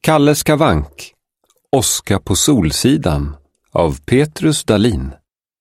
Kalle Skavank, Oskar på Solsidan av Petrus Dahlin.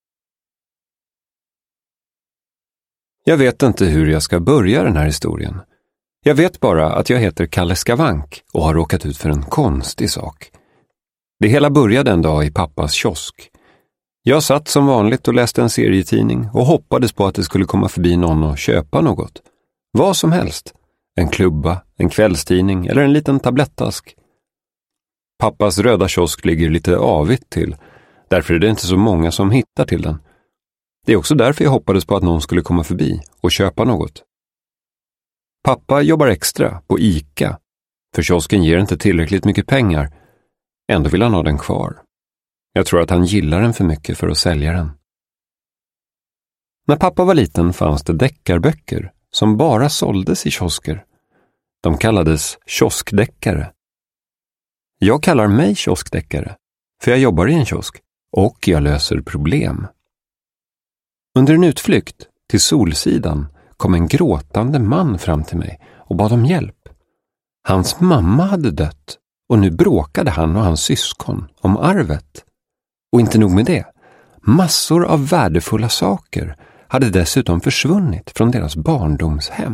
Jag vet inte hur jag ska börja den här historien. Jag vet bara att jag heter Kalle Skavank och har råkat ut för en konstig sak. Det hela började en dag i pappas kiosk. Jag satt som vanligt och läste en serietidning och hoppades på att det skulle komma förbi någon och köpa något. Vad som helst. En klubba, en kvällstidning eller en liten tablettask. Pappas röda kiosk ligger lite avigt till. Därför är det inte så många som hittar till den. Det är också därför jag hoppades på att någon skulle komma förbi och köpa något. Pappa jobbar extra på ICA. För kiosken ger inte tillräckligt mycket pengar. Ändå vill han ha den kvar. Jag tror att han gillar den för mycket för att sälja den. När pappa var liten fanns det deckarböcker som bara såldes i kiosker. De kallades kioskdeckare. Jag kallar mig kioskdeckare, för jag jobbar i en kiosk och jag löser problem. Under en utflykt till Solsidan kom en gråtande man fram till mig och bad om hjälp. Hans mamma hade dött och nu bråkade han och hans syskon om arvet. Och inte nog med det, massor av värdefulla saker hade dessutom försvunnit från deras barndomshem.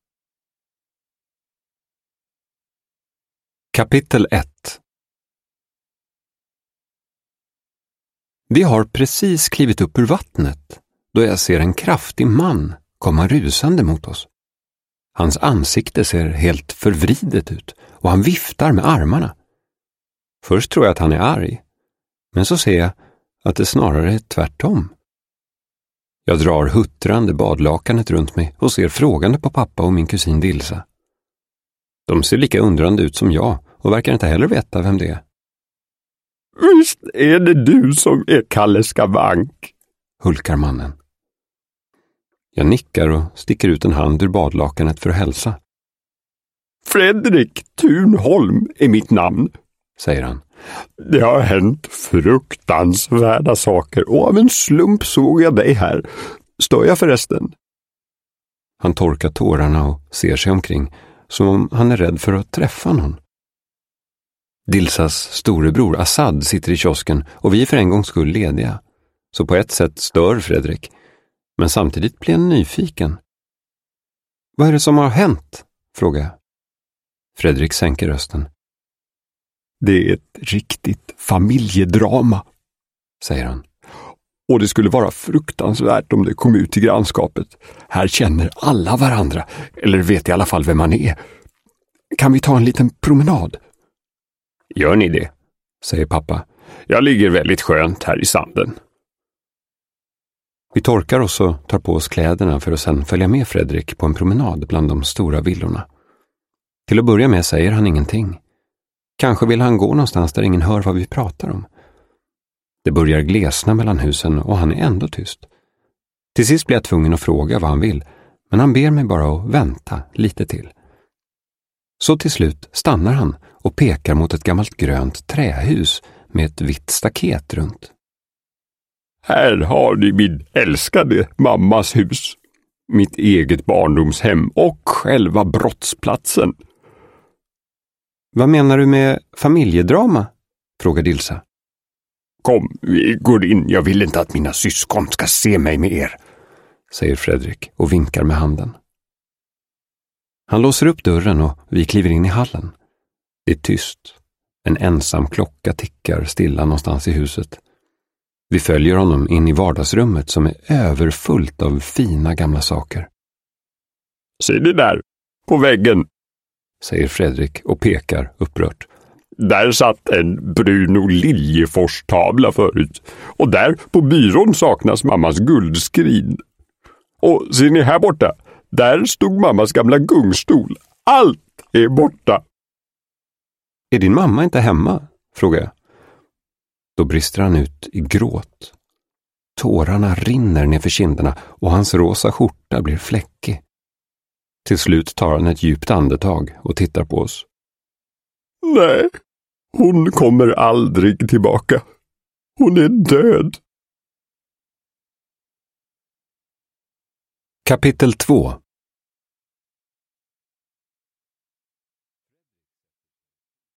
Kapitel 1. Vi har precis klivit upp ur vattnet då jag ser en kraftig man komma rusande mot oss. Hans ansikte ser helt förvridet ut och han viftar med armarna. Först tror jag att han är arg, men så ser jag att det snarare är tvärtom. Jag drar huttrande badlakanet runt mig och ser frågande på pappa och min kusin Dilsa. De ser lika undrande ut som jag och verkar inte heller veta vem det är. Visst är det du som är Kalle Skavank, hulkar mannen. Jag nickar och sticker ut en hand ur badlakanet för att hälsa. Fredrik Thunholm är mitt namn, säger han. Det har hänt fruktansvärda saker och av en slump såg jag dig här. Står jag förresten? Han torkar tårarna och ser sig omkring som om han är rädd för att träffa någon. Dilsas storebror Assad sitter i kiosken och vi är för en gångs skull lediga. Så på ett sätt stör Fredrik, men samtidigt blir han nyfiken. Vad är det som har hänt? Frågar jag. Fredrik sänker rösten. Det är ett riktigt familjedrama, säger han. Och det skulle vara fruktansvärt om det kom ut till grannskapet. Här känner alla varandra, eller vet i alla fall vem man är. Kan vi ta en liten promenad? Gör ni det? Säger pappa. Jag ligger väldigt skönt här i sanden. Vi torkar oss och tar på oss kläderna för att sedan följa med Fredrik på en promenad bland de stora villorna. Till att börja med säger han ingenting. Kanske vill han gå någonstans där ingen hör vad vi pratar om. Det börjar glesna mellan husen och han är ändå tyst. Till sist blir jag tvungen att fråga vad han vill, men han ber mig bara att vänta lite till. Så till slut stannar han och pekar mot ett gammalt grönt trähus med ett vitt staket runt. Här har ni min älskade mammas hus, mitt eget barndomshem och själva brottsplatsen. Vad menar du med familjedrama? Frågar Dilsa. Kom, vi går in. Jag vill inte att mina syskon ska se mig med er, säger Fredrik och vinkar med handen. Han låser upp dörren och vi kliver in i hallen. Det är tyst. En ensam klocka tickar stilla någonstans i huset. Vi följer honom in i vardagsrummet som är överfullt av fina gamla saker. Se det där, på väggen, säger Fredrik och pekar upprört. Där satt en Bruno Liljefors-tavla förut. Och där på byrån saknas mammas guldskrin. Och ser ni här borta? Där stod mammas gamla gungstol. Allt är borta. Är din mamma inte hemma? Frågar jag. Då brister han ut i gråt. Tårarna rinner ner för kinderna och hans rosa skjorta blir fläckig. Till slut tar han ett djupt andetag och tittar på oss. Nej, hon kommer aldrig tillbaka. Hon är död. Kapitel 2.